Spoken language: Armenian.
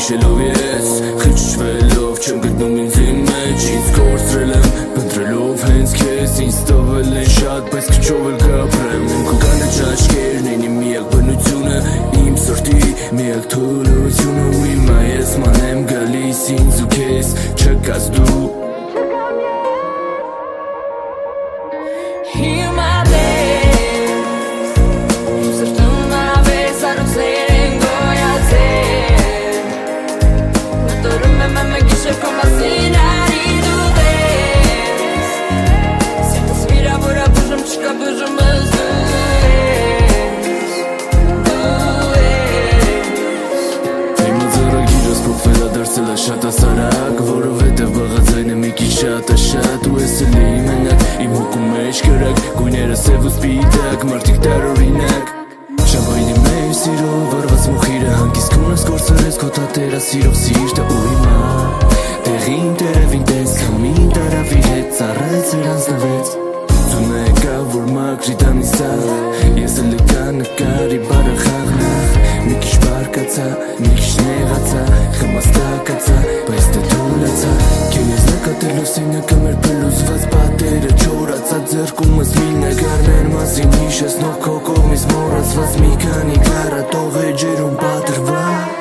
Հիշելով ես, խիչվելով չեմ գտնում ինձ իմ մեջ Ինձ կորցրել եմ, փնտրելով հենց քեզ Ինձ տվել են շատ, բայց քչով էլ կապրեմ Քո կանաչ աչքերն են իմ միակ բնությունը Իմ սրտի միակ թուլությունը Ու հիմա ես ման եմ գալիս ինձ ու քեզ չկաս դու Հիմա դες Իմ սրտում ավես արուցներ են գոյացել Մտորում եմ ամեն գիշեր քո մասին արի դու դες Սիրտս վիրավորա բուժում չկա բուժում ես Հիմա ձեռագիրս փոխվել է դարձել է շատ ասարակ Որովհետև բաղաձայնը մի քիչ շատ է շատ Ու ես էլ էի մենակ իմ հոգու մեջ կրակ Գույները սև ու սպիտակ մարդիկ տարօրինակ Շաբայնի մեր սիրով վառված մոխիրը Հանգիստ քունս կորցրեց քո տատերա սիրով սիրտը Ու հիմա տեղին տերևին տես Քամին տարավ իր հետ ծառայեց էր անձնվեց Ձուն եկա որ մաքրի տանիսա Ես էլ եկա նկարի բարը խաղնախ Մի քիչ բարկացա, մի քիչ նեղացա Խմաստակացա, բայց դե թուլացա Քեզ նկատելով սինակը մեր փլուզված պատերը Չորացա ձեռքումս մի նկարներ մասին Հիշեցնող քո կողմից մոռացված մի քանի կարատող էջերում պատրված